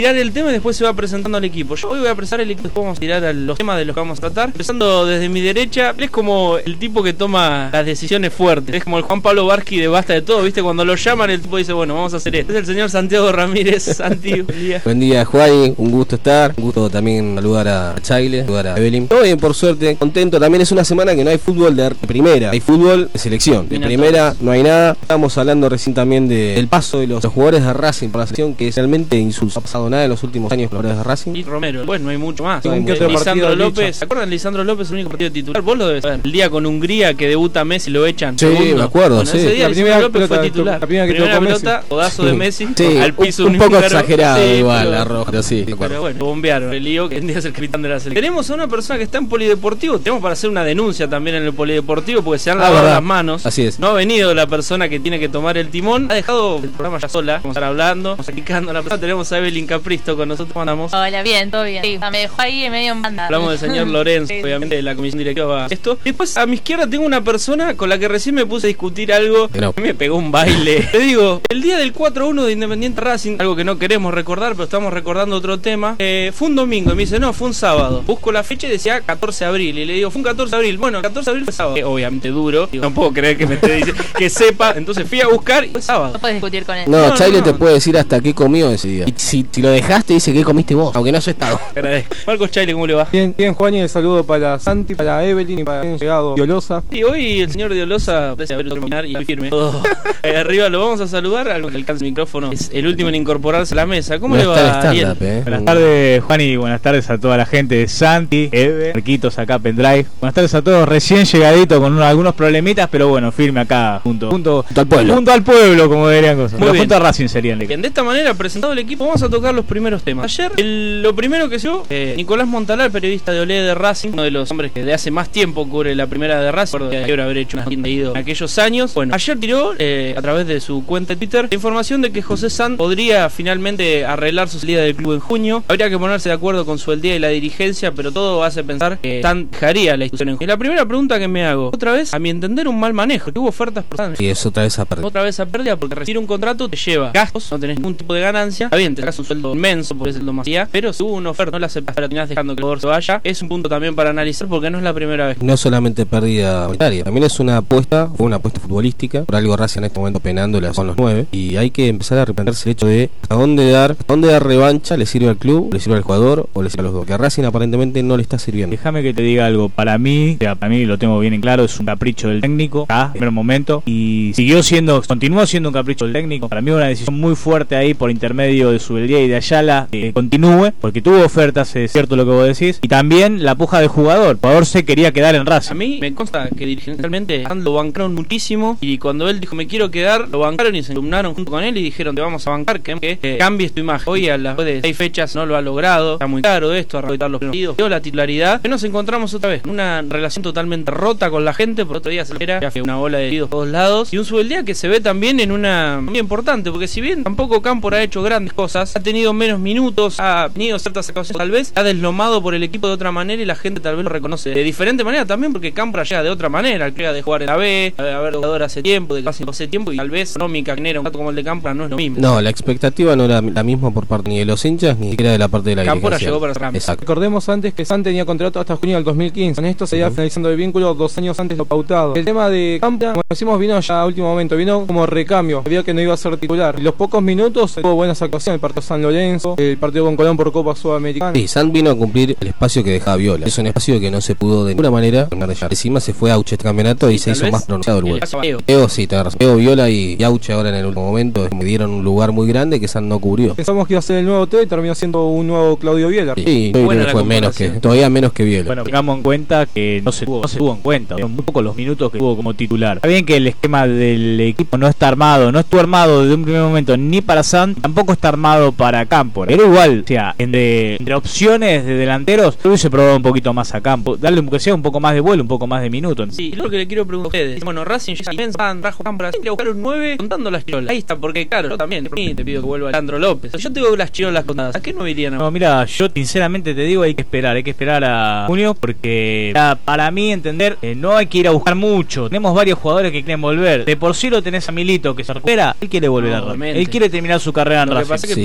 tirar el tema y después se va presentando al equipo. Yo hoy voy a presentar el equipo, después vamos a tirar a los temas de los que vamos a tratar. Empezando desde mi derecha, él es como el tipo que toma las decisiones fuertes. Es como el Juan Pablo Barsky de Basta de Todo, ¿viste? Cuando lo llaman, el tipo dice, bueno, vamos a hacer esto. Es el señor Santiago Ramírez. Santi, buen día. Buen día, Juan, un gusto estar. Un gusto también saludar a Chaile, saludar a Evelyn. Todo bien, por suerte, contento. También es una semana que no hay fútbol de primera, hay fútbol de selección. De primera no hay nada. Estamos hablando recién también del paso de los jugadores de Racing por la selección, que realmente insulso. No ha pasado nada en los últimos años con los jugadores de Racing. Y Romero, bueno, no hay mucho más. Lisandro López, ¿se acuerdan de Lisandro López, el único partido titular? Vos lo debes saber. El día con Hungría que debuta Messi, lo echan. Sí, segundo. me acuerdo, Bueno, sí. ese día La primera Lisandro López pelota, fue titular. la primera pelota, codazo de Messi, Sí, al piso un poco húngaro. exagerado, Sí, igual, pero- la roja, pero sí. Pero bueno, bombearon el lío que en día es el capitán de la selección. Tenemos a una persona que está en polideportivo. Tenemos para hacer una denuncia también en el polideportivo porque se han lavado verdad. las manos. Así es. No ha venido la persona que tiene que tomar el timón. Ha dejado el programa ya sola. Vamos a estar hablando, vamos a explicando a la persona. Tenemos a Evelyn Capristo con nosotros. Mandamos. Hola, bien, todo bien. Sí, me dejó ahí en medio en banda. Hablamos del señor Lorenzo, Sí. obviamente de la comisión directiva. Esto. Después a mi izquierda tengo una persona con la que recién me puse a discutir algo. No. Me pegó un baile. Te digo, el día del 4-1 de Independiente Racing, algo que no queremos recordar, pero estamos recordando otro tema. Fue un domingo y me dice, no, fue un sábado. Busco la fecha y decía 14 de abril. Y le digo, fue un 14 de abril. Bueno, el 14 de abril fue sábado. Obviamente duro. Digo, no puedo creer que me esté diciendo que sepa. Entonces fui a buscar y fue sábado. No puedes discutir con él. No, Chaile no. te puede decir hasta qué comió ese día. Y si lo dejaste, dice qué comiste vos, aunque no haya estado. Agradezco. Marcos Chaile, ¿cómo le va? Bien, Juan, y el saludo para Santi, para Evelyn y para el llegado Diolosa. Y hoy el señor Diolosa parece haber terminar y muy firme. Todo. Arriba lo vamos a saludar, algo que alcance el micrófono. Es el último en incorporarse a la mesa. ¿Cómo No le está va? el Ariel? stand-up, Buenas tardes, Juan, y buenas tardes a toda la gente de Santi, Eve, Marquitos acá, Pendrive. Buenas tardes a todos, recién llegadito con algunos problemitas, pero bueno, firme acá, junto al pueblo. Junto al pueblo, como dirían cosas. Muy Pero bien. junto a Racing serían. Bien, de esta manera, presentado el equipo, vamos a tocar los primeros temas. Ayer, lo primero que se dio, Nicolás Montalar, periodista de Olé de Racing, uno de los hombres que de hace más tiempo cubre la primera de Racing, recuerdo que haber hecho una tienda ido en aquellos años. Bueno, ayer tiró, a través de su cuenta de Twitter, la información de que José Sanz podría finalmente arreglar su salida del club en junio. Habría que ponerse de acuerdo con su día y la dirigencia, pero todo hace pensar que Sanz dejaría la institución en junio. Y la primera pregunta que me hago, otra vez, a mi entender, un mal manejo, que hubo ofertas por Sanz. Y es otra vez a perder. Otra vez a pérdida porque recibir un contrato te lleva gastos, no tenés ningún tipo de ganancia. Está bien, te sacas un sueldo inmenso porque es el más allá, pero si hubo una oferta, no la aceptas, pero terminás dejando que el jugador se vaya. Es un punto también para analizar porque no es la primera vez. No solamente pérdida monetaria, también es una apuesta, fue una apuesta futbolística. Por algo Racing en este momento penándola son los 9. Y hay que empezar a replantearse el hecho de a dónde dar revancha, le sirve al club, le sirve al jugador o le sirve a los dos. Que a Racing aparentemente no le está sirviendo. Déjame que te diga algo, para mí lo tengo bien en claro, es un capricho del técnico, en el primer momento, y continuó siendo un capricho del técnico. Para mí una decisión muy fuerte ahí por intermedio de Subeldía y de Ayala, que continúe, porque tuvo ofertas, es cierto lo que vos decís, y también la puja del jugador. El jugador se quería quedar en A Racing. mí me consta que dirigencialmente lo bancaron muchísimo y cuando él dijo me quiero quedar, lo bancaron y se entumnaron junto con él y dijeron te vamos a bancar, que cambies tu imagen. Hoy a las de 6 fechas no lo ha logrado, está muy caro esto, a reeditar los partidos, dio la titularidad. Nos encontramos otra vez en una relación totalmente rota con la gente, por otro día se espera, ya fue una bola de heridos por todos lados y un Subeldía que se ve también en una muy importante, porque si bien tampoco Cámpora ha hecho grandes cosas, ha tenido menos minutos, ha tenido ciertas actuaciones, tal vez ha deslomado por el equipo de otra manera y la gente tal vez lo reconoce de diferente manera también, porque Cámpora llega de otra manera, llega de jugar en la B, de haber jugador hace tiempo, de casi hace tiempo y tal vez económica genera un dato como el de Cámpora no es lo mismo. No, la expectativa no era la misma por parte ni de los hinchas ni siquiera de la parte de la Cámpora dirigencia. llegó para cerrar. Exacto. Recordemos antes que San tenía contrato hasta junio del 2015. Con esto se iba finalizando el vínculo 2 años antes de lo pautado. El tema de Cámpora, como decimos, vino ya a último momento, vino como recambio. Sabía que no iba a ser titular. Y los pocos minutos tuvo buenas actuaciones. El partido San Lorenzo, el partido con Colón por Copa Sudamericana. Sí, Sanz vino a cumplir el espacio que dejaba Viola. Es un espacio que no se pudo de ninguna manera terminar de llevar. Encima se fue Auche este campeonato y se tal hizo vez más pronunciado el vuelco. Eo. Sí, tenés razón. Eo, Viola y Auche ahora en el último momento me dieron un lugar muy grande que Sanz no cubrió. Pensamos que iba a ser el nuevo T y terminó siendo un nuevo Claudio Biela. Sí, Buena la fue menos que, comparación. todavía menos que Viola. Bueno, tengamos en cuenta que no se tuvo en cuenta, son muy pocos los minutos que tuvo como titular. Está bien que el esquema del equipo no estuvo armado desde un primer momento ni para Sanz, tampoco está armado para Cámpora. Pero igual, o sea, entre opciones de delanteros, yo hubiese probado un poquito más a Campo, darle un poco más de vuelo, un poco más de minutos. Sí, lo que le quiero preguntar a ustedes. Bueno, Racing ya trajo Cámpora, tiene que buscar un 9 contando las chirolas. Ahí está, porque claro, yo también te pido que vuelva Leandro López. Yo tengo las chirolas contadas. ¿A qué no irían? No, mira, yo sinceramente te digo, hay que esperar a junio, porque para mí entender, no hay que ir a buscar mucho. Tenemos varios jugadores que quieren volver. De por sí lo tenés a Milito que se recupera, él quiere volver a Racing. Él quiere terminar su carrera en Lo que Racing. pasa es que Sí. por ahora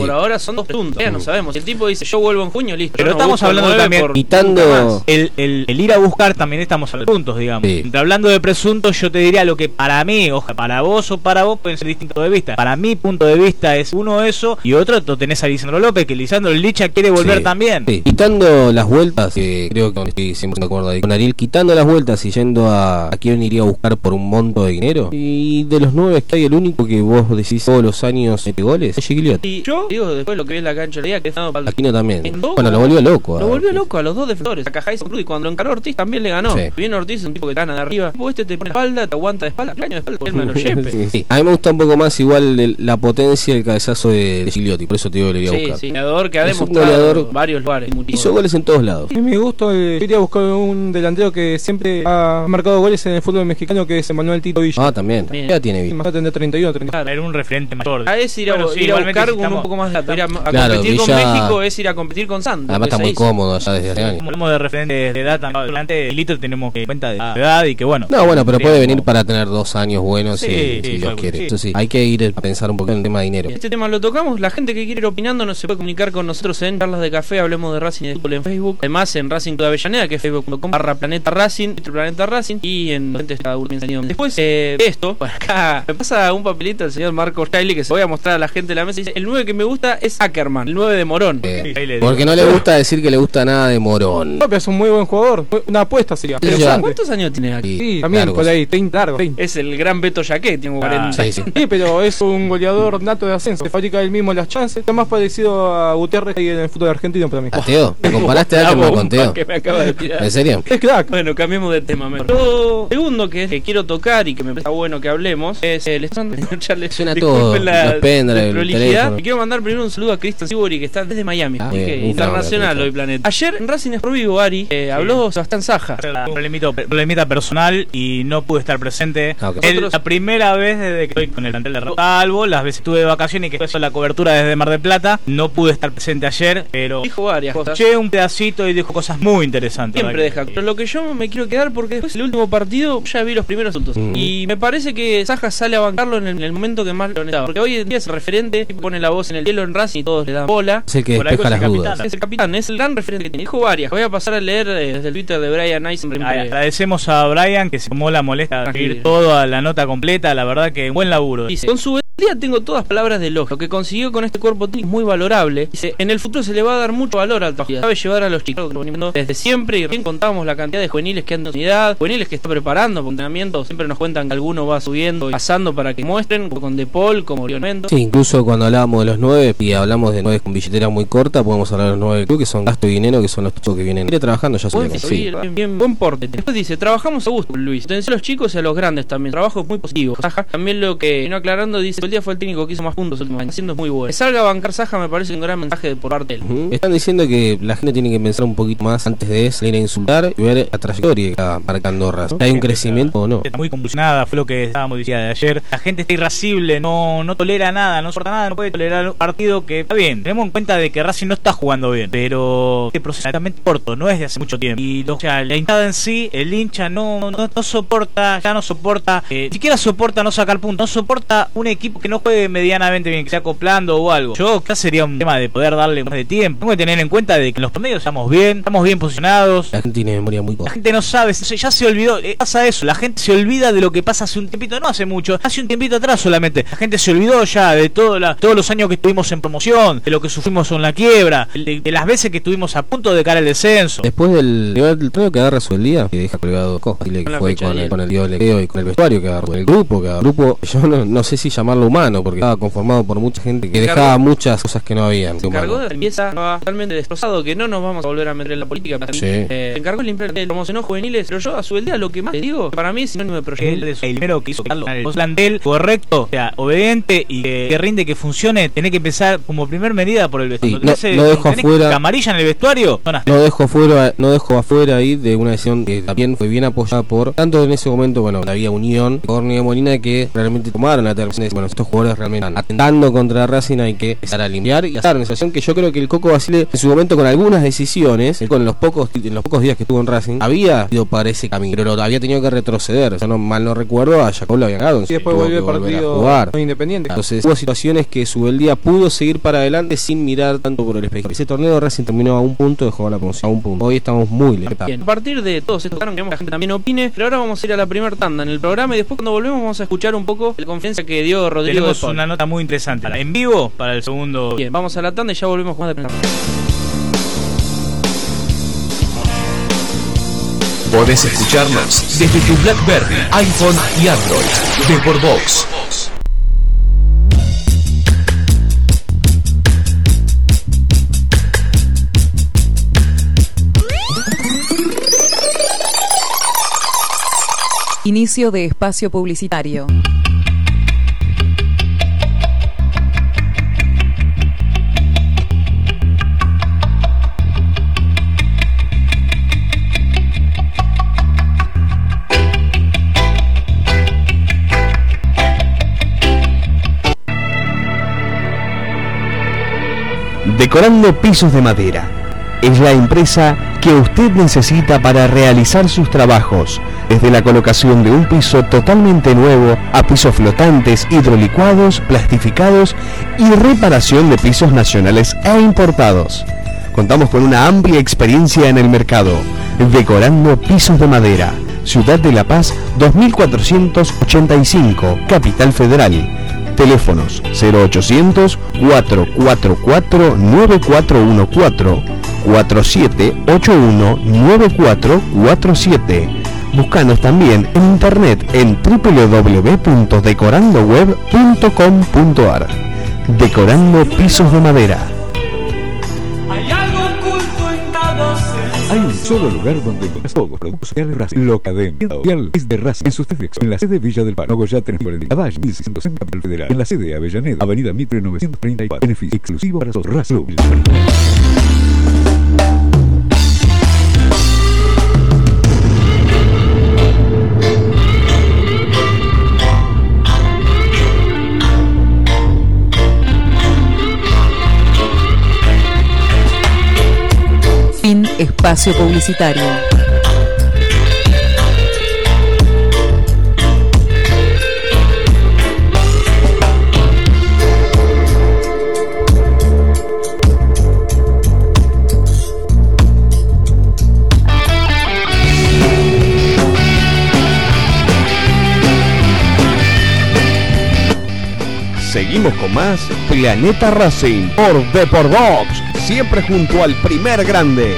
son 2 presuntos. Ya no sabemos. Si el tipo dice yo vuelvo en junio, listo. Pero yo no estamos busco hablando 9 también, por quitando nunca más. el ir a buscar también estamos hablando de puntos, digamos. Sí. Hablando de presuntos, yo te diría lo que para mí, ojalá, para vos o para vos pueden ser distintos de vista. Para mi punto de vista es uno eso y otro lo tenés a Lisandro López, que Lisandro Licha quiere volver Sí. también. Sí. Quitando las vueltas, creo que estoy 100% de acuerdo ahí con Ariel, quitando las vueltas y yendo a quién iría a buscar por un monto de dinero. Y de los 9 que hay, el único que vos decís todos los años mete goles es Gigliotti. Y yo digo, después lo que vi en la cancha, le diga que está para Aquino también. En dos, Bueno, lo volvió loco. Lo volvió loco a los 2 defensores, a Cajay y cuando lo encaró Ortiz también le ganó. Sí. Viene Ortiz, un tipo que gana de arriba. Tipo, te pone la espalda, te aguanta de espalda, año de espalda, él me lo lleve. Sí, sí. A mí me gusta un poco más igual la potencia del cabezazo de Gigliotti, por eso te digo que le voy a Sí, buscar. sí, goleador que ha Es un demostrado goleador. varios lugares. Hizo goles en todos lados. A mi gusto, quería buscar un delantero que siempre ha marcado goles en el fútbol mexicano, que es Manuel Tito Villa. Ah, también. Bien. Ya tiene Y Villa. más tener 31, 30. Era un referente mayor. A es ir a, Bueno, sí, ir a igualmente buscar necesitamos- un poco más de plata. Ir a Claro, competir con Villa- México es ir a competir con Santos. Además está muy cómodo allá desde hace años. Como hablamos de referentes de edad, delante el litro tenemos que cuenta de edad y que bueno. No, bueno, pero puede tenemos- venir para tener 2 años buenos Sí, si sí, Dios sí, quiere. sí. Eso sí, hay que ir a pensar un poco en el tema de dinero. Este tema lo tocamos. La gente que quiere ir opinando nos se puede comunicar con nosotros en Charlas de Café. Hablemos de Racing y de fútbol en Facebook. Además en Racing Club Avellaneda, que es facebook.com/Planeta Racing, Planeta Racing. Y en cada uno piensa. Después de esto, por acá me pasa un papelito del señor Marcos Riley que se lo voy a mostrar a la gente de la mesa. Dice: el 9 que me gusta es Ackerman, el 9 de Morón. Ahí le digo. Porque no le gusta decir que le gusta nada de Morón. No, pero es un muy buen jugador. Una apuesta sería. Pero Interesante. ¿Cuántos años tiene aquí? Sí, también largos. por ahí, 30 largo. 30. Es el gran Beto Jaquet, tiene 40. Sí, sí. Sí, pero es un goleador nato de ascenso. Se fabrica él mismo las chances. Está más parecido a Gutiérrez que hay en el fútbol argentino para mí. ¿A Teo? ¿Te comparaste a La Ackerman bomba con Teo? que me acaba de tirar. ¿En serio? Es crack. Bueno, cambiemos de tema mejor. Lo segundo que quiero tocar y que me parece bueno que hablemos es el Suena todo, los pendrive, el prolijidad. teléfono. Y quiero mandar primero un saludo a Cristian Sibori, que está desde Miami. Ah, Así bien, que un internacional fenómeno, hoy, Planeta. Ayer en Racing es Pro Vivo, Ari, habló Sebastián Saja. Un problemita personal y no pude estar presente. Ah, ok. Es la primera vez desde que estoy con el plantel de Salvo, las veces estuve de vacaciones y que estoy en la cobertura desde Mar del Plata. No pude estar presente ayer, pero Dijo varias cosas. escuché un pedacito y dijo cosas muy interesantes. Siempre ¿verdad? deja. Pero lo que yo me quiero quedar, porque después el último partido ya vi los primeros asuntos. Y me parece que Saja sale a bancarlo en el momento que más lo necesitaba. Porque hoy en día es referente, pone la voz en el hielo en Racing y todos le dan bola. Es el que Por algo despeja es las el dudas. capitán. Es el capitán, es el gran referente que tiene. Dijo varias. Voy a pasar a leer desde el Twitter de Brian Eisen. Agradecemos a Brian que se tomó la molestia de escribir toda la nota completa. La verdad que buen laburo. Dice: con su día tengo todas palabras de elogio. Lo que consiguió con este cuerpo técnico es muy valorable. Dice: en el futuro se le va a dar mucho valor al trabajo. Sabe llevar a los chicos desde siempre. Y recién contábamos la cantidad de juveniles que han en unidad, juveniles que está preparando por entrenamiento. Siempre nos cuentan que alguno va subiendo y pasando para que muestren, con De Paul, como Leonardo. Sí, incluso cuando hablábamos de los 9 y hablamos de 9 con billetera muy corta, podemos hablar de los 9 club, que son gasto y dinero, que son los chicos que vienen trabajando ya Buen sabemos. físico, bien, buen porte. Después dice: trabajamos a gusto, Luis. Atención a los chicos y a los grandes también. Trabajo muy positivo. Saja también lo que vino aclarando, dice: el día fue el técnico que hizo más puntos últimos años. Haciendo es muy bueno. Que salga a bancar Saja me parece un gran mensaje por parte de él. Están diciendo que la gente tiene que pensar un poquito más antes de salir a insultar y ver la trayectoria que está marcando Racing. ¿Hay un crecimiento o no? Está muy convulsionada, fue lo que estábamos diciendo de ayer. La gente está irascible, no tolera nada, no soporta nada, no puede tolerar un partido que está bien. Tenemos en cuenta de que Racing no está jugando bien, pero este proceso es realmente corto, no es de hace mucho tiempo. Y la hinchada en sí, el hincha no soporta, ya no soporta, ni siquiera soporta no sacar puntos, no soporta un equipo que no juegue medianamente bien, que sea acoplando o algo. Yo acá sería un tema de poder darle más de tiempo. Tengo que tener en cuenta de que en los promedios estamos bien posicionados. La gente tiene memoria muy La corta. gente no sabe, ya se olvidó, pasa eso, la gente se olvida de lo que pasa hace un tiempito, no hace mucho, hace un tiempito atrás solamente. La gente se olvidó ya de todos los años que estuvimos en promoción, de lo que sufrimos con la quiebra, de las veces que estuvimos a punto de caer al descenso. Después del torneo que agarra su día, que deja colgado cosas, que la fue fecha de con el Dios Lequeo y con el vestuario que agarró, el grupo que agarró. El grupo, yo no sé si llamarlo humano, porque estaba conformado por mucha gente que dejaba muchas cosas que no habían. Se encargó de la limpieza, estaba totalmente destrozado, que no nos vamos a volver a meter en la política. Sí. Se encargó de limpiar, promocionó juveniles, pero yo a su día lo que más le digo, para mí es sinónimo de proyecto. El primero que hizo el plantel correcto, o sea, obediente y que rinde, que funcione, tenés que empezar como primer medida por el vestuario. Sí, no dejo afuera camarilla en el vestuario, no dejo afuera ahí de una decisión que también fue bien apoyada por tanto en ese momento, bueno, había unión Cornio y Molina que realmente tomaron la tercera. Bueno, estos jugadores realmente están atentando contra Racing, hay que empezar a limpiar y hacer una situación que yo creo que el Coco Basile en su momento con algunas decisiones, con los pocos días que estuvo en Racing, había ido para ese camino, pero había tenido que retroceder. Yo mal no recuerdo, a Jacob lo había ganado. Y después volvió el partido jugar. Independiente. Entonces hubo situaciones que Subeldía pudo seguir para adelante sin mirar tanto por el espejo. Ese torneo de Racing terminó a un punto de jugar la promoción, a un punto. Hoy estamos muy lejos. Bien, a partir de todos estos queremos que la gente también opine, pero ahora vamos a ir a la primera tanda en el programa y después cuando volvemos vamos a escuchar un poco la conferencia que dio Rodrigo. Tenemos una nota muy interesante en vivo para el segundo. Bien, vamos a la tanda y ya volvemos con más de Podés escucharnos desde tu BlackBerry, iPhone y Android de por Vox. Inicio de espacio publicitario. Decorando Pisos de Madera es la empresa que usted necesita para realizar sus trabajos, desde la colocación de un piso totalmente nuevo a pisos flotantes, hidrolicuados, plastificados y reparación de pisos nacionales e importados. Contamos con una amplia experiencia en el mercado. Decorando Pisos de Madera, Ciudad de La Paz 2485, Capital Federal. Teléfonos 0800 444 9414 4781 9447. Búscanos también en internet en www.decorandoweb.com.ar. Decorando Pisos de Madera. Hay un solo lugar donde encontrás todos los productos de Racing. Locademia Oficial es de Racing en sus defectos. En la sede Villa del Pano, ya tenés por el día. Valle 1600 en Capital Federal. En la sede Avellaneda, Avenida Mitre 934. Beneficio exclusivo para sus Racing. Fin espacio publicitario. Seguimos con más Planeta Racing por Deporvox, siempre junto al primer grande.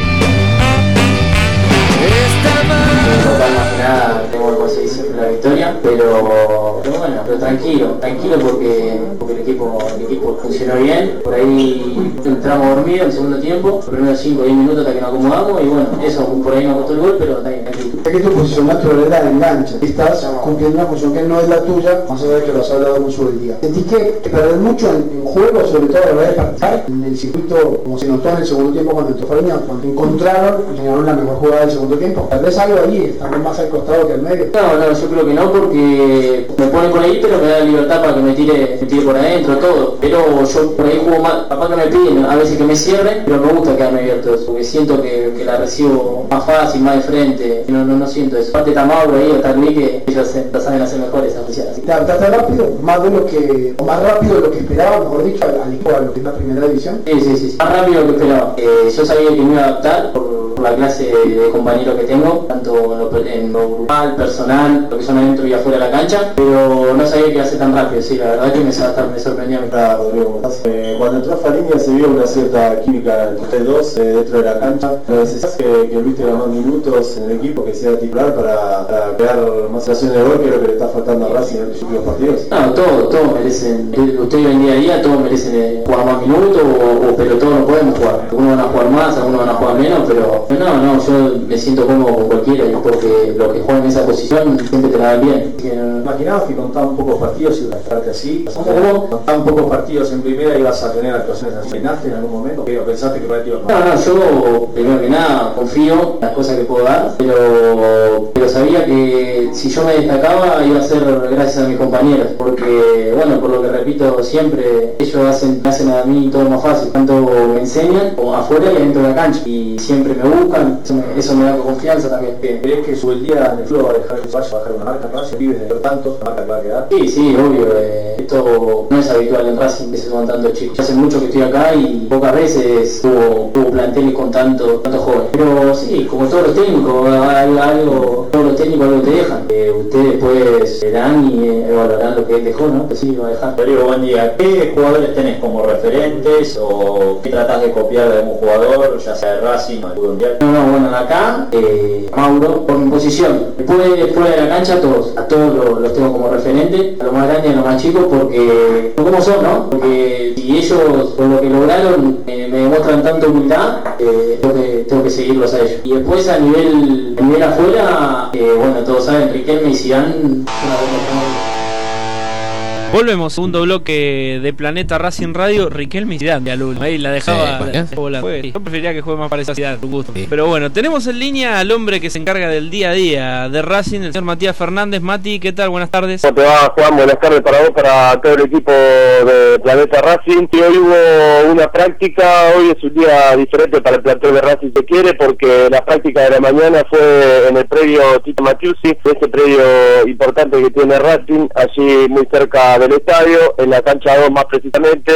Más que nada tengo que conseguir siempre la victoria, pero tranquilo porque el equipo funcionó bien. Por ahí entramos dormidos en el segundo tiempo, los primeros 5 o 10 minutos hasta que nos acomodamos y bueno, eso por ahí nos costó el gol, pero también tranquilo. Es que tu posición natural es la de enganche, estás cumpliendo una función que no es la tuya, más allá de que lo has hablado mucho del día. Sentís que perdés mucho en juego, sobre todo a la hora de participar en el circuito, como se notó en el segundo tiempo cuando entró Fariña, cuando encontraron y generaron la mejor jugada del segundo tiempo. Perdés algo allí, estamos más al costado que al medio. No, yo creo que no, porque me pone por ahí, pero me da libertad para que me tire por adentro, todo. Pero yo por ahí juego más, capaz que me piden a veces que me cierre, pero me gusta quedarme abierto, porque siento que la recibo más fácil, más de frente, no siento eso. Aparte está Mauro ahí, está Luis, que ellos saben hacer mejor esa función. ¿Te adaptaste rápido? Más rápido de lo que esperaba, mejor dicho, a lo que es la primera división. Sí, más rápido de lo que esperaba. Yo sabía que me iba a adaptar por la clase de compañeros que tengo, tanto en lo grupal, personal, lo que son adentro y afuera de la cancha, pero no sabía que iba a ser tan rápido, sí, la verdad que me sorprendió. Rodrigo, cuando entró Fariña se vio una cierta química entre ustedes dos dentro de la cancha. ¿Necesitas que Luis tenga más minutos en el equipo, que sea titular para crear más situaciones de gol, que es lo que le está faltando a Racing en los últimos partidos? No, todos merecen, usted en día a día, todos merecen jugar más minutos, pero todos no podemos jugar. Algunos van a jugar más, algunos van a jugar menos, pero no, yo me siento cómodo con cualquiera, porque los que juegan en esa posición siempre te la dan bien. ¿Imaginabas que con tan pocos partidos ibas a estarte así? ¿Cómo? Con tan pocos partidos en primera ibas a tener actuaciones así. ¿Penaste en algún momento? ¿O pensaste que por ahí te ibas a... No, yo primero que nada confío en las cosas que puedo dar, pero sabía que si yo me destacaba iba a ser gracias a mis compañeros, porque bueno, por lo que repito siempre, ellos hacen a mí todo más fácil, tanto me enseñan como afuera y dentro de la cancha, y siempre me buscan, eso me da confianza también. ¿Crees que su el día en el club va a dejar que vaya a bajar una marca en Racing? ¿Vives de tanto la marca que va a quedar? Sí, obvio, esto no es habitual en Racing que se suban tantos chicos. Hace mucho que estoy acá y pocas veces tuvo planteles con tantos jóvenes, pero sí, como todos los técnicos, todos los técnicos algo te dejan. Ustedes después verán y evaluarán lo que él dejó, ¿no? Que sí, va a dejar. Rodrigo, buen día. ¿Qué jugadores tenés como referentes o qué tratás de copiar de algún jugador, ya sea de Racing o de fútbol mundial? No, bueno, acá, Mauro, por mi posición. Después fuera de la cancha, a todos los tengo como referente, a los más grandes y a los más chicos, porque como son, ¿no? Porque si ellos, por lo que lograron, me demuestran tanta humildad, tengo que seguirlos a ellos. Y después a nivel afuera, bueno, todos saben, Riquelme y Zidane, una buena. Volvemos, segundo bloque de Planeta Racing Radio. Riquelme y Zidane, ahí la dejaba volando. Yo preferiría que juegue más parecido a Zidane, un gusto. Pero bueno, tenemos en línea al hombre que se encarga del día a día de Racing, el señor Matías Fernández. Mati, ¿qué tal? Buenas tardes. ¿Cómo te va, Juan? Buenas tardes para vos, para todo el equipo de Planeta Racing. Y hoy hubo una práctica, hoy es un día diferente para el plantel de Racing, se quiere, porque la práctica de la mañana fue en el predio Tito Matiusi, ese predio importante que tiene Racing, allí muy cerca del estadio, en la cancha 2 más precisamente.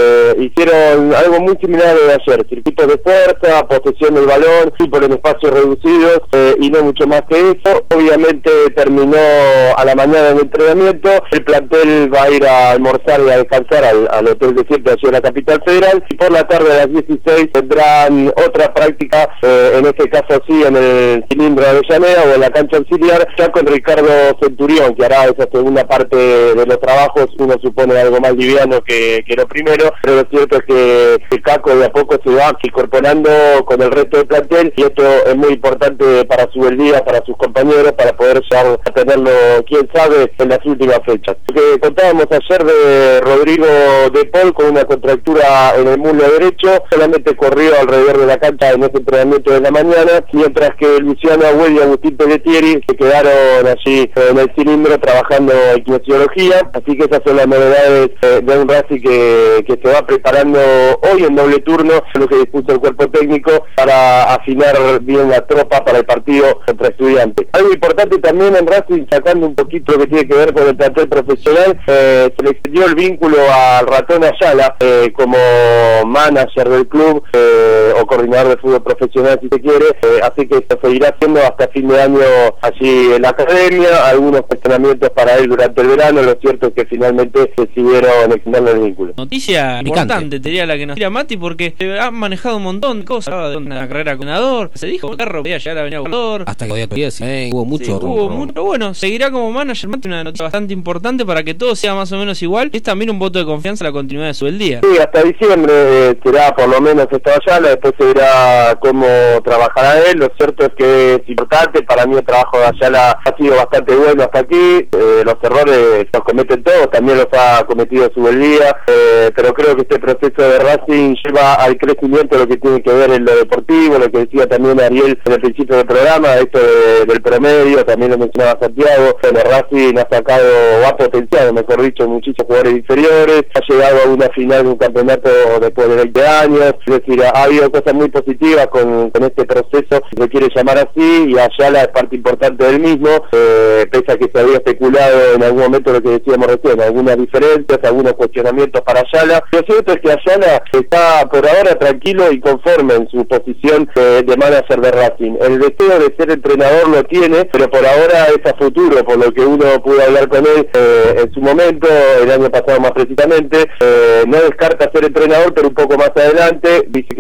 Hicieron algo muy similar de ayer, circuitos de fuerza, posesión del balón, por en espacios reducidos, y no mucho más que eso. Obviamente terminó a la mañana el entrenamiento, el plantel va a ir a almorzar y a descansar al hotel de siempre allí en la capital federal, y por la tarde a las 16 tendrán otra práctica, en este caso sí en el cilindro de Avellaneda o en la cancha auxiliar, ya con Ricardo Centurión, que hará esa segunda parte de los trabajos. Uno supone algo más liviano que lo primero, pero lo cierto es que Caco de a poco se va incorporando con el resto del plantel, y esto es muy importante para su día, para sus compañeros, para poder ya tenerlo, quién sabe, en las últimas fechas. Lo que contábamos ayer de Rodrigo de Paul con una contractura en el muslo derecho, solamente corrió alrededor de la cancha en ese entrenamiento de la mañana, mientras que Luciano Agüel y Agustín Pelletieri se quedaron allí en el cilindro trabajando en kinesiología. Así que esas son las novedades de un Racing que se va preparando hoy en doble turno, lo que dispuso el cuerpo técnico para afinar bien la tropa para el partido contra Estudiantes. Algo importante también en Racing, sacando un poquito lo que tiene que ver con el plantel profesional, se le extendió el vínculo al Ratón Ayala como manager del club o coordinador de fútbol profesional si se quiere, así que esto seguirá haciendo hasta fin de año allí en la academia, algunos cuestionamientos para él durante el verano. Lo cierto es que finalmente decidieron extenderle el vínculo. Noticia importante, te diría la que nos tira Mati, porque han manejado un montón de cosas. Hablaba de una carrera con ganador, se dijo que el carro podía llegar a venir a ganador, hasta que todavía hubo mucho. Pero bueno, seguirá como manager. Mati, una noticia bastante importante para que todo sea más o menos igual. Es también un voto de confianza a la continuidad de su el día. Sí, hasta diciembre será por lo menos esta Ayala, después se verá cómo trabajará él. Lo cierto es que es importante, para mí el trabajo de Ayala ha sido bastante bueno hasta aquí, los errores los cometen todos, también los ha cometido su día, pero creo que este proceso de Racing lleva al crecimiento lo que tiene que ver en lo deportivo, lo que decía también Ariel en el principio del programa, esto del promedio, también lo mencionaba Santiago. Bueno, Racing ha sacado, o ha potenciado, mejor dicho, muchísimos jugadores inferiores, ha llegado a una final de un campeonato después de 20 años, es decir, ha habido cosas muy positivas con este proceso, si se quiere llamar así, y Ayala es parte importante del mismo, pese a que se había especulado en algún momento lo que decíamos recién, algunas diferencias, algunos cuestionamientos para Ayala. Lo cierto es que Ayala está por ahora tranquilo y conforme en su posición de manager de Racing. El deseo de ser entrenador lo tiene, pero por ahora es a futuro, por lo que uno pudo hablar con él en su momento, el año pasado más precisamente. No descarta ser entrenador, pero un poco más adelante, dice que está conforme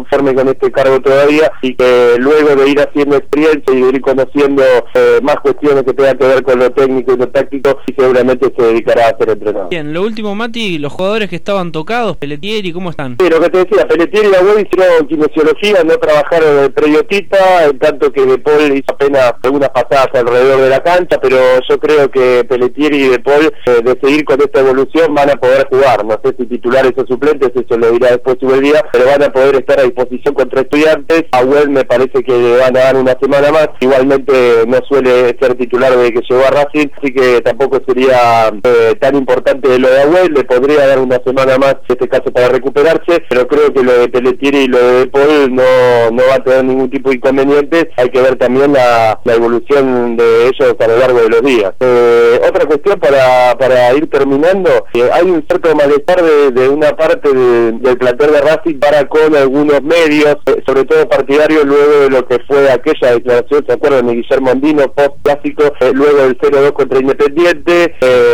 conforme con este cargo todavía y que luego de ir haciendo experiencia y de ir conociendo más cuestiones que tengan que ver con lo técnico y lo táctico, y seguramente se dedicará a ser entrenador. Bien, lo último, Mati, los jugadores que estaban tocados, Pelletieri, ¿cómo están? Sí, lo que te decía, Pelletieri y la web hicieron kinesiología, no trabajaron en el periodista, en tanto que De Paul hizo apenas algunas pasadas alrededor de la cancha, pero yo creo que Pelletieri y De Paul, de seguir con esta evolución, van a poder jugar. No sé si titulares o suplentes, eso lo dirá después su día, pero van a poder estar a disposición contra Estudiantes. A Web me parece que le van a dar una semana más, igualmente no suele ser titular desde que llegó a Racing, así que tampoco sería tan importante lo de Agüel, le podría dar una semana más en este caso para recuperarse, pero creo que lo de Pelletieri y lo de Paul no va a tener ningún tipo de inconvenientes. Hay que ver también la evolución de ellos a lo largo de los días. Otra cuestión para ir terminando, hay un cierto malestar de una parte del plantel de Racing para con algunos medios, sobre todo partidarios, luego de lo que fue aquella declaración, ¿se acuerdan? De Guillermo Andino, post clásico, luego del 0-2 contra Independiente.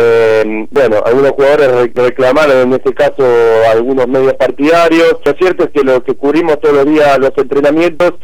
Bueno, algunos jugadores reclamaron en este caso algunos medios partidarios. Lo cierto es que lo que cubrimos todos los días los entrenamientos,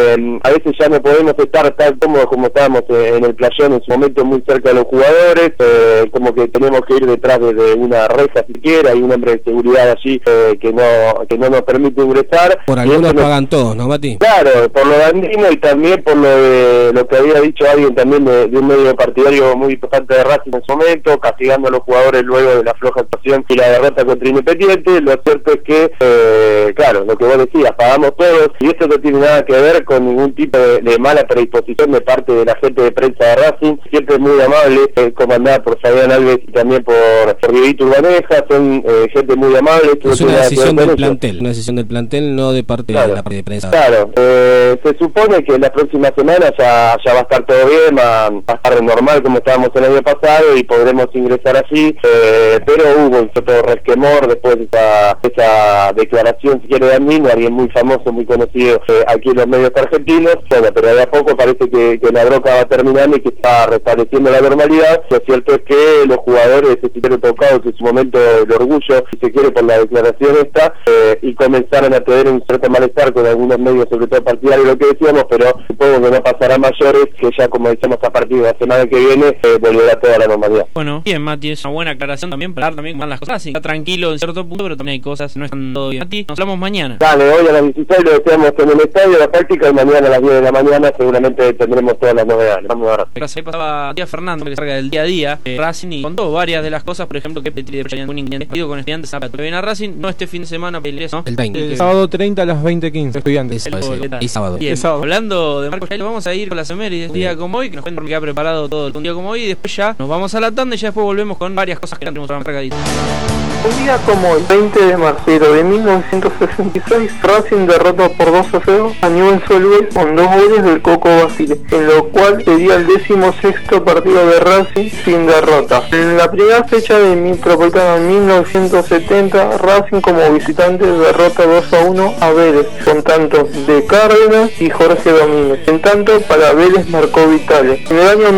a veces ya no podemos estar tan cómodos como estábamos en el playón en su momento, muy cerca de los jugadores, como que tenemos que ir detrás de una reja siquiera, hay un hombre de seguridad allí que no nos permite ingresar. Por algunos pagan todos, ¿no, Mati? Claro, por lo de Andino y también por lo que había dicho alguien también de un medio partidario muy importante de Racing en su momento, castigando a los jugadores luego de la floja actuación y la derrota contra Independiente. Lo cierto es que, claro, lo que vos decías, pagamos todos, y esto no tiene nada que ver con ningún tipo de mala predisposición de parte de la gente de prensa de Racing, siempre muy amable, comandada por Fabián Alves y también por Dieguito Urbaneja, son gente muy amable. Es una decisión del plantel, no de parte de la prensa. Claro, se supone que en la próxima semana ya va a estar todo bien, va a estar normal como estábamos el año pasado y podremos ingresar allí, pero hubo un cierto resquemor después de esa declaración, si quiere, de Andino, alguien muy famoso, muy conocido aquí en los medios argentinos. Bueno, pero de a poco parece que la bronca va terminando y que está restableciendo la normalidad. Lo cierto es que los jugadores se sintieron tocados en su momento el orgullo, si se quiere, por la declaración esta, y comenzaron a tener un cierto malestar con algunos medios, sobre todo partidarios, lo que decíamos, pero supongo que no pasará a mayores, que ya, como decíamos, a partir de la semana que viene volverá toda la normalidad. Bueno, bien, Mati, es una buena aclaración también para dar también más las cosas así. Está tranquilo en cierto punto, pero también hay cosas, no están todo bien. Mati, nos hablamos mañana. Dale, hoy a las 16 lo deseamos en el estadio, la práctica, y mañana a las 10 de la mañana seguramente tendremos todas las novedades. Vamos a ver. Ahí pasaba Díaz Fernando, que se carga del día a día Racing, y contó varias de las cosas, por ejemplo, que tenía un inconveniente con Estudiantes. Viene a Racing, no este fin de semana, ¿no? El sábado 30 a las 20:15, Estudiantes. El sábado. Bien, hablando de Marcos, vamos a ir con las efemérides un día como hoy, que nos cuentan que ha preparado todo un día como hoy, y después ya nos vamos a la tanda y ya después volvemos con varias cosas que tenemos cargaditas. Un día como el 20 de marzo de 1966, Racing derrota por 2-0 a Newell's Old Boys con 2 goles del Coco Basile, en lo cual sería el 16º partido de Racing sin derrota. En la primera fecha de Metropolitano en 1970, Racing como visitante derrota 2-1 a Vélez, con tantos de Cárdenas y Jorge Domínguez. En tanto, para Vélez marcó Vitale. En el año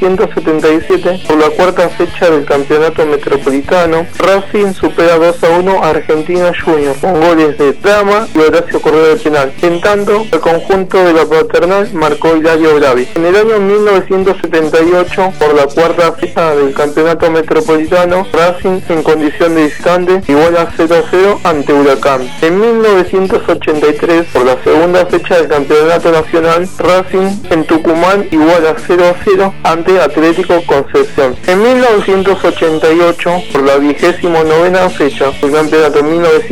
1977, por la cuarta fecha del campeonato metropolitano, Racing supera 2-1 a Argentinos Juniors con goles de Trama y Horacio Correa de penal. En tanto, el conjunto de la Paternal marcó Hilario Bravi. En el año 1978, por la cuarta fecha del campeonato metropolitano, Racing en condición de visitante iguala 0-0 ante Huracán. En 1983, por la segunda fecha del campeonato nacional, Racing en Tucumán iguala 0-0 ante Atlético Concepción. En 1988, por la 29ª fecha del campeonato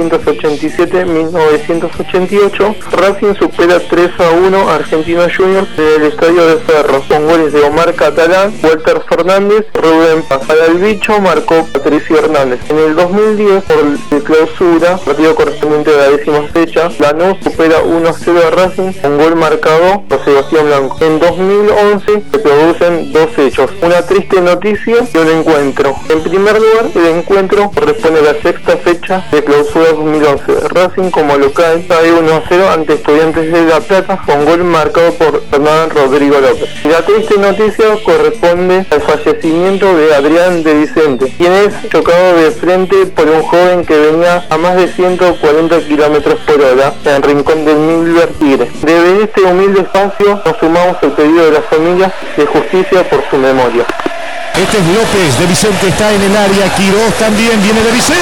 1987-1988, Racing supera 3-1 a Argentinos Juniors en el Estadio de Ferro, con goles de Omar Catalán, Walter Fernández, Rubén Paz. Para el bicho marcó Patricio Hernández. En el 2010, por el clausura, partido correspondiente a la 10ª fecha, Lanús supera 1-0 a Racing con gol marcado por Sebastián Blanco. En 2011 se producen dos hechos, una triste noticia y un encuentro. En primer lugar, el encuentro corresponde a la sexta fecha de clausura 2011. Racing como local cae 1-0 ante Estudiantes de La Plata con gol marcado por Hernán Rodrigo López. Y la triste noticia corresponde al fallecimiento de Adrián de Vicente, quien es chocado de frente por un joven que venía a más de 140 km/h. Vinola, en Rincón del Milver Tigre. Desde este humilde espacio nos sumamos al pedido de las familias de justicia por su memoria. Este es López, de Vicente está en el área, Quiroz también viene de Vicente.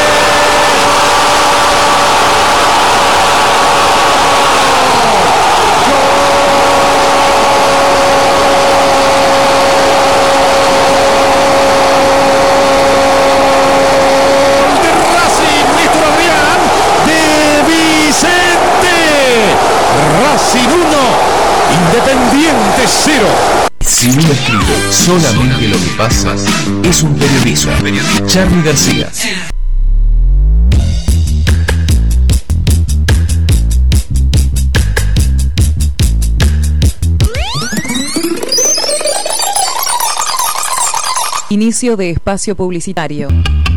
Independiente 0. Si uno escribe solamente lo que pasa, es un periodista. Charly García. Inicio de espacio publicitario.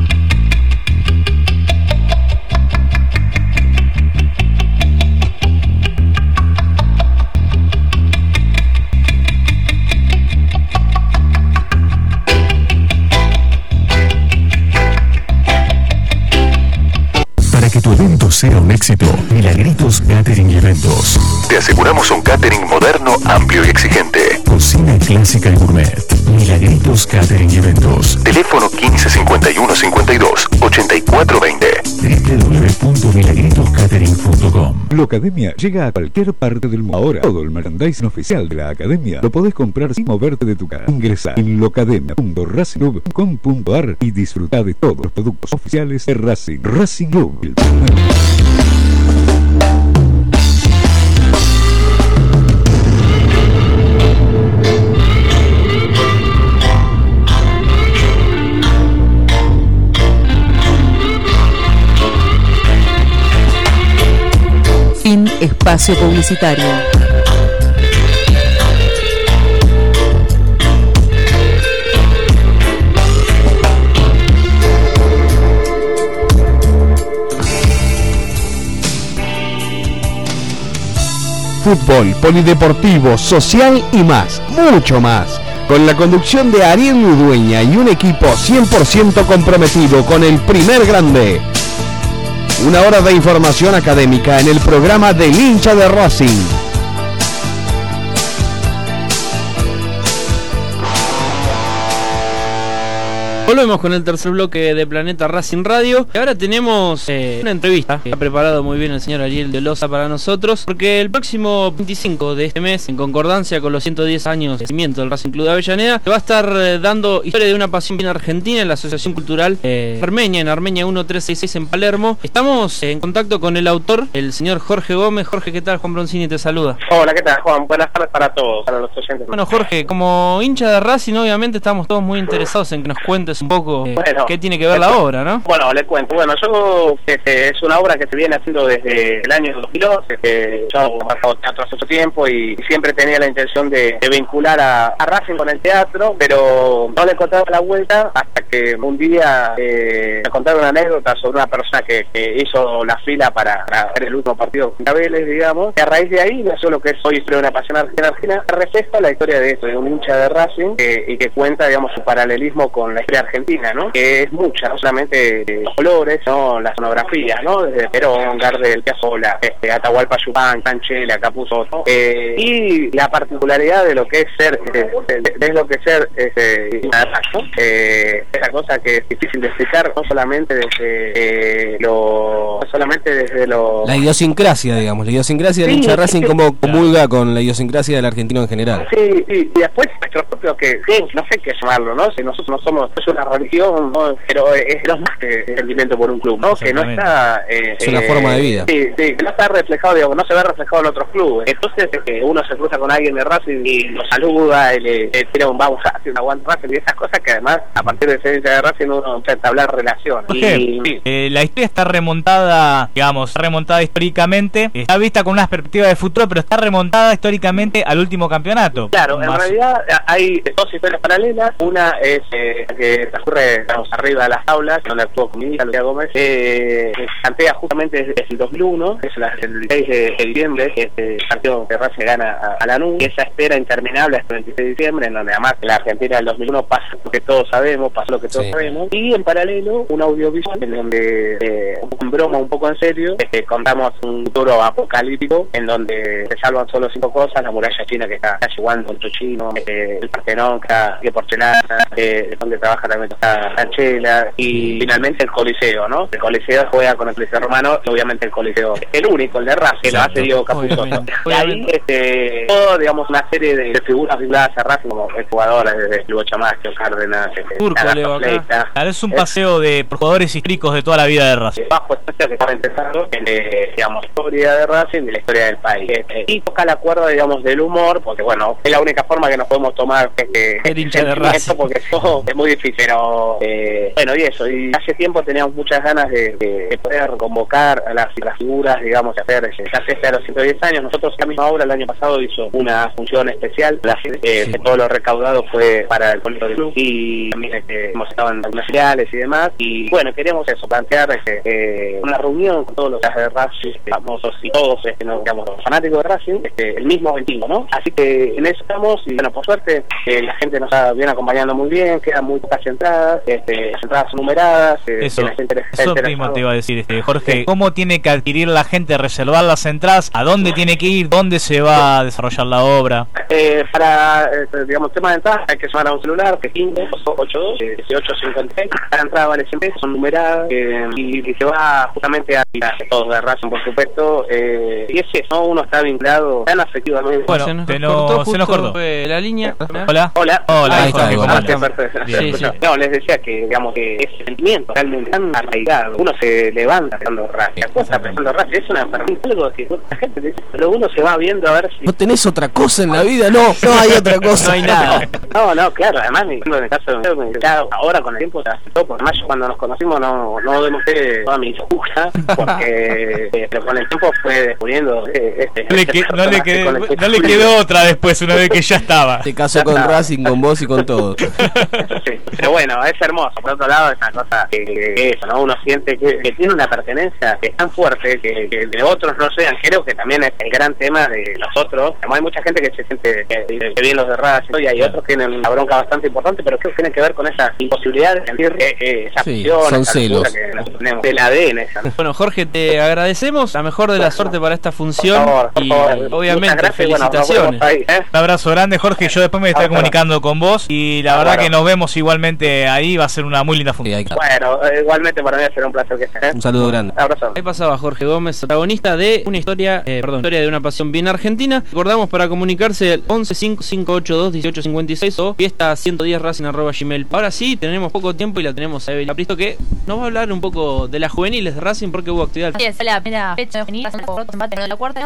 Para que tu evento sea un éxito, Milagritos Catering y Eventos. Te aseguramos un catering moderno, amplio y exigente. Cocina clásica y gourmet. Milagritos Catering y Eventos. Teléfono 1551-52-8420. www.milagritoscatering.com. Locademia llega a cualquier parte del mundo. Ahora, todo el merchandising oficial de la Academia lo podés comprar sin moverte de tu casa. Ingresa en locademia.racingclub.com.ar y disfruta de todos los productos oficiales de Racing. Racing Club. Fin espacio publicitario. Fútbol, polideportivo, social y más, mucho más. Con la conducción de Ariel Ludueña y un equipo 100% comprometido con el primer grande. Una hora de información académica en el programa del hincha de Racing. Volvemos con el tercer bloque de Planeta Racing Radio. Y ahora tenemos una entrevista que ha preparado muy bien el señor Ariel de Loza para nosotros, porque el próximo 25 de este mes, en concordancia con los 110 años de nacimiento del Racing Club de Avellaneda, se va a estar dando historia de una pasión bien argentina en la Asociación Cultural Armenia, en Armenia 1366 en Palermo. Estamos en contacto con el autor, el señor Jorge Gómez. Jorge, ¿qué tal? Juan Broncini te saluda. Hola, ¿qué tal, Juan? Buenas tardes para todos, para los oyentes. Bueno, Jorge, como hincha de Racing, obviamente estamos todos muy interesados en que nos cuentes un poco qué tiene que ver la obra, ¿no? Bueno, le cuento. Bueno, yo es una obra que se viene haciendo desde el año 2012. Yo he trabajado teatro hace mucho tiempo y siempre tenía la intención de vincular a Racing con el teatro, pero no le encontraba la vuelta hasta que un día me contaron una anécdota sobre una persona que hizo la fila para ver el último partido con Vélez, digamos, y a raíz de ahí nació lo que es hoy Historia de una pasión argentina, que refleja la historia de esto, de un hincha de Racing y que cuenta, digamos, su paralelismo con la historia argentina, ¿no? Que es mucha, no solamente los colores, ¿no? La sonografía, ¿no? Desde Perón, Gardel, Piazzolla, Atahualpa Yupanqui, Panchela, Capusotto, y la particularidad de lo que es ser, de lo que es ser ¿no? Esa cosa que es difícil de explicar, no solamente desde la idiosincrasia, digamos, la idiosincrasia del hincha Racing, como comulga con la idiosincrasia del argentino en general. Sí, y después nuestro propio no sé qué llamarlo, ¿no? Si nosotros no somos, es una religión, ¿no? Pero es más que sentimiento por un club, ¿no? Que no está... es una forma de vida. Sí, que no está reflejado, digamos, no se ve reflejado en otros clubes. Entonces, uno se cruza con alguien de Racing y lo saluda, y le tira un vamos a hacer un aguante Racing, y esas cosas que además, a partir de ser hincha de Racing, uno empieza a entablar relaciones. La historia está remontada, digamos, históricamente, está vista con una perspectiva de futuro, pero está remontada históricamente al último campeonato. Claro, en realidad hay dos historias paralelas. Una es que transcurre arriba de las aulas, donde actuó con mi hija Lucía Gómez, plantea justamente desde el 2001, es el 6 de diciembre, este partido que Racing gana a Lanús, y esa espera interminable hasta el 26 de diciembre, en donde además en la Argentina del 2001 pasa lo que todos sabemos, pasó lo que todos sabemos, y en paralelo un audiovisual en donde, un poco en broma, un poco en serio, contamos un futuro apocalíptico en donde se salvan solo 5 cosas: la muralla china que está llegando, el Tochino, el Partenón que porcelana, donde trabaja también está Sanchela, y finalmente el Coliseo, ¿no? El Coliseo juega con el Coliseo Romano, y obviamente el Coliseo, el único, el de Racing, que lo hace Diego Capuzotto. Y ahí todo, digamos, una serie de figuras vinculadas a Racing, como jugadores desde Lugo Chamaschio, Cárdenas, Claro, es un paseo de jugadores históricos de toda la vida de Racing. Bajo esta que está empezando en digamos, historia de Racing y la historia del país. Y toca la cuerda, digamos, del humor, porque bueno, es la única forma que nos podemos tomar el hincha de Racing, porque eso es muy difícil. Pero bueno, y eso, y hace tiempo teníamos muchas ganas de poder convocar a las figuras, digamos, de hacer la fiesta de los 110 años. Nosotros la misma obra el año pasado hizo una función especial, que todo lo recaudado fue para el colegio del club, y también hemos estado en algunas filiales y demás, y bueno, queremos eso, plantear una reunión con todos los de Racing, famosos y todos, digamos, los fanáticos de Racing, el mismo 21, ¿no? Así que en eso estamos, y bueno, por suerte la gente nos viene acompañando muy bien, quedan muy pocas entradas, las entradas son numeradas, eso mismo te iba a decir, Jorge, Sí. ¿Cómo tiene que adquirir la gente, reservar las entradas? ¿A dónde tiene que ir? ¿Dónde se va a desarrollar la obra? Para, digamos, tema de entrada, hay que llamar a un celular, que es 15-82-1856. Cada entrada vale 100 pesos, son numeradas, y se va justamente a todos de Racing, por supuesto, y es eso, ¿no? Uno está vinculado tan afectivamente. Bueno, se nos cortó la línea. Hola. Ahí está, perfecto. Sí. No, les decía que, digamos, que ese sentimiento realmente tan arraigado, uno se levanta pensando Racing, pensando Racing, es una algo que la gente dice, pero uno se va viendo a ver si... ¿No tenés otra cosa en la vida? No hay otra cosa. No hay nada. No, claro, además en el caso de ahora con el tiempo se hace todo, porque además cuando nos conocimos no demostré toda mi injusta, porque pero con el tiempo fue descubriendo no le quedó otra después, una vez que ya estaba. Se casó con Racing, con vos y con todo. Sí, pero bueno, es hermoso. Por otro lado, es una cosa que eso, ¿no? Uno siente que tiene una pertenencia que es tan fuerte que de otros no sean. Creo que también es el gran tema de nosotros. Como hay mucha gente que se siente que bien los de Racing, y hay otros que tienen una bronca bastante importante, pero creo que tiene que ver con esa imposibilidad de sentir esa pasión, son esa celos que tenemos del ADN esa, ¿no? Bueno, Jorge, te agradecemos, la mejor de la suerte para esta función. Por favor. Obviamente, gracias, felicitaciones. Bueno, ahí, Un abrazo grande, Jorge. Yo después me estaré comunicando con vos, y la verdad que nos vemos igualmente ahí. Va a ser una muy linda función. Bueno, igualmente para mí será un placer que estés. Un saludo grande. Abrazo. Ahí pasaba Jorge Gómez, protagonista de una historia de una pasión bien argentina. Recordamos para comunicarse al 11-5582-1856 o fiesta110racing@gmail. Ahora sí, tenemos poco tiempo y la tenemos a Evelyn Apristo, que nos va a hablar un poco de las juveniles de Racing, porque hubo actividad. Sí, es la primera fecha de juveniles, la cuarta,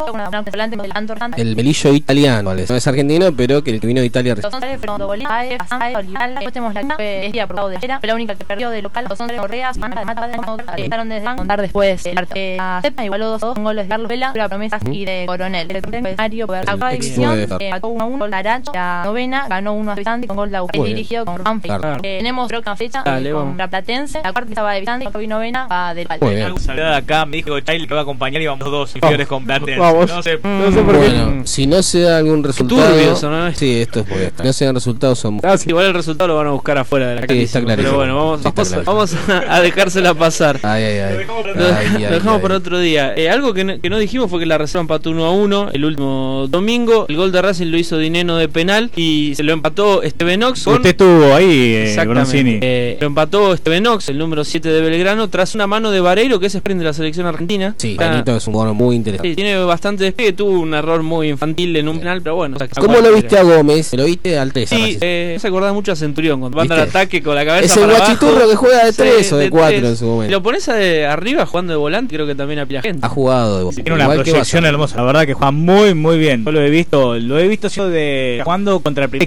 El melillo italiano, ¿vale? No es argentino, pero que el que vino de Italia. después tenemos la aprobado de Vera, fue la única que perdió de local. Los 11 Correas, estaron desde andar después la Cepa igualó 2-2 con goles de Carlos Vela, Pura Promesas y de Coronel. El Mario por la división acabó 1-1, la Arancha, la novena ganó 1 a Vicente con gol de Agustín, dirigido con Román Feita. Tenemos otra fecha con la Platense, la cuarta estaba de Vicente, la novena va del Palme. Acá me dijo Chaile que va a acompañar y vamos los dos inferiores con Platense. Vamos. No sé por qué. Bueno, si no se da algún resultado. Turbio eso, ¿no? Sí, esto es porque si no se dan resultados son. Igual el resultado lo van a buscar afuera de la cancha. Sí, está clarísimo. Pero bueno, vamos a dejársela pasar. Lo dejamos para otro día. Algo que no dijimos fue que la Reserva empató 1-1 el último domingo. El gol de Racing lo hizo Dineno de penal y se lo empató Steven Ox. Usted estuvo ahí, Bronzini. Lo empató Steven Ox, el número 7 de Belgrano, tras una mano de Vareiro, que es sprint de la selección argentina. Sí, Benito es un jugador muy interesante. Sí, tiene bastante despegue, tuvo un error muy infantil en un penal, pero bueno. ¿Cómo lo viste a Gómez? ¿Lo viste al 3? Sí, se acordaba mucho a Centurión cuando manda el ataque con la cabeza. Es el guachiturro que juega de 3 o de 4 en su momento. Si lo pones arriba jugando de volante, creo que también apila gente. Ha jugado de volante. Tiene una proyección hermosa, la verdad que juega muy muy bien. Yo lo he visto jugando contra el primer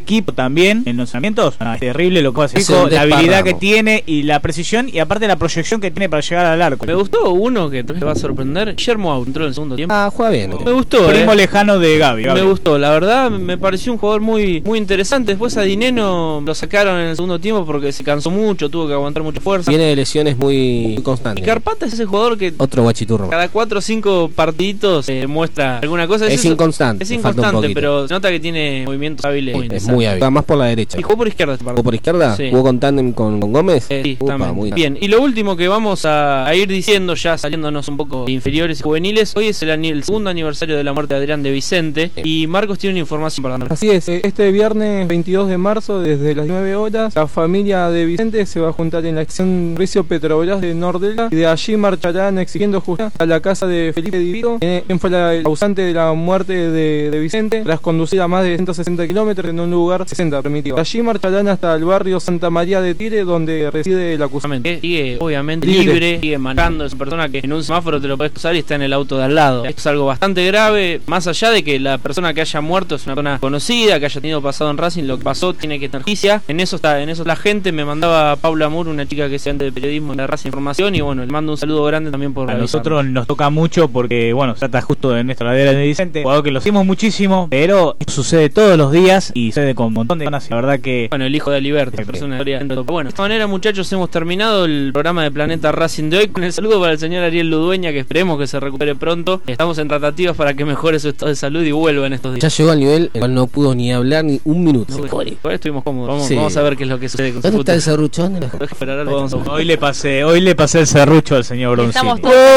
equipo también en los entrenamientos. Es terrible lo que hace, Es un la habilidad que desparramo. tiene y la precisión y aparte la proyección que tiene para llegar al arco. Me gustó uno que te va a sorprender. Guillermo Out entró en el segundo tiempo. Ah, juega bien. Me gustó. Primo lejano de Gaby. Me gustó, la verdad me pareció un jugador muy interesante. Después a Dineno lo sacaron en el segundo tiempo porque se cansó mucho, tuvo que aguantar mucha fuerza. Viene de lesiones muy Y constantes. Carpata es ese jugador que Otro guachiturro. cada 4 o 5 partiditos muestra alguna cosa. Es inconstante, Es le falta un inconstante, poquito. pero se nota que tiene movimientos hábiles. Es muy hábil. Va más por la derecha. Y jugó por izquierda este partido. ¿Jugó por izquierda? Sí. ¿Jugó con tándem con Gómez? Sí, Upa, también. muy Bien, y lo último que vamos a ir diciendo, ya saliéndonos un poco de inferiores y juveniles, hoy es el segundo aniversario de la muerte de Adrián de Vicente y Marcos tiene una información para darnos. Así es, este viernes 22 de marzo, desde las 9 horas, la familia de Vicente se va a juntar en la acción Ricio Petrobras de Nordela y de allí marcharán exigiendo justicia a la casa de Felipe Divito, quien fue el causante de la muerte de Vicente, tras conducir a más de 160 kilómetros en un lugar 60 permitido. De allí marcharán hasta el barrio Santa María de Tire, donde reside el acusado. Sigue obviamente libre, sigue manejando, es una persona que en un semáforo te lo puedes cruzar y está en el auto de al lado. Esto es algo bastante grave, más allá de que la persona que haya muerto es una persona conocida, que haya tenido pasado en Racing, lo que pasó tiene que tener justicia. En eso la gente me mandaba Paula Moore, una chica que es de periodismo de Racing Información, y bueno, le mando un saludo grande también por a nosotros nos toca mucho porque bueno, se trata justo de nuestra ladera de Vicente, jugador que lo seguimos muchísimo, pero esto sucede todos los días y sucede con un montón de personas y la verdad que bueno, el hijo de Aliberti, es una historia. Bueno, de esta manera, muchachos, hemos terminado el programa de Planeta Racing de hoy con el saludo para el señor Ariel Ludueña, que esperemos que se recupere pronto. Estamos en tratativas para que mejore su estado de salud y vuelva en estos días. Ya llegó al nivel el cual no pudo ni hablar ni un minuto. Hoy estuvimos cómodos. Sí. Vamos a ver qué es lo que sucede con ¿Dónde su está el futuro. serruchón? hoy le pasé el serrucho al señor Broncini.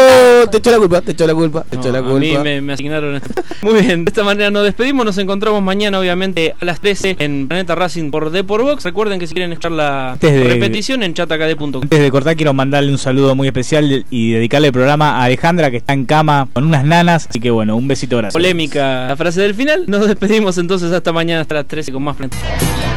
Te echó la culpa. A mí me asignaron esto. Muy bien, de esta manera nos despedimos. Nos encontramos mañana, obviamente, a las 13 en Planeta Racing por Deportbox. Recuerden que si quieren escuchar la repetición en chatacd.com. Antes de cortar, quiero mandarle un saludo muy especial y dedicarle el programa a Alejandra, que está en cama con unas nanas. Así que bueno, un besito, gracias. Polémica la frase del final. Nos despedimos entonces hasta mañana, hasta las 13 con más Planeta.